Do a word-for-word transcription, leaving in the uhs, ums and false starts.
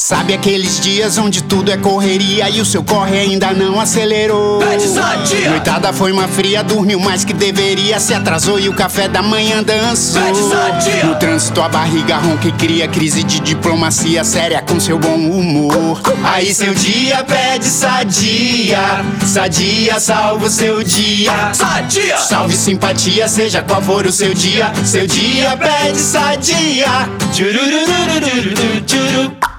Sabe aqueles dias onde tudo é correria e o seu corre ainda não acelerou? Pede sadia! Noitada foi uma fria, dormiu mais que deveria, se atrasou e o café da manhã dançou. Pede sadia! No trânsito a barriga ronca e cria crise de diplomacia séria com seu bom humor. Aí seu dia pede sadia, sadia salva o seu dia. Sadia! Salve simpatia, seja qual for o seu dia, seu dia pede sadia. Tchururururururu, tchuru.